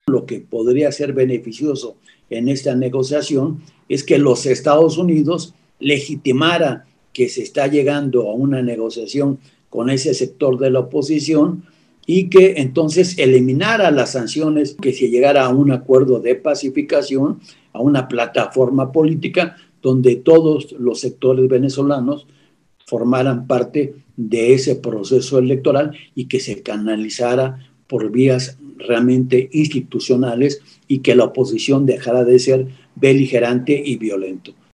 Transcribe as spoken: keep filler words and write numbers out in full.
Lo que podría ser beneficioso en esta negociación es que los Estados Unidos legitimara que se está llegando a una negociación con ese sector de la oposición y que entonces eliminara las sanciones, que se llegara a un acuerdo de pacificación, a una plataforma política donde todos los sectores venezolanos formaran parte de ese proceso electoral y que se canalizara por vías realmente institucionales y que la oposición dejara de ser beligerante y violento.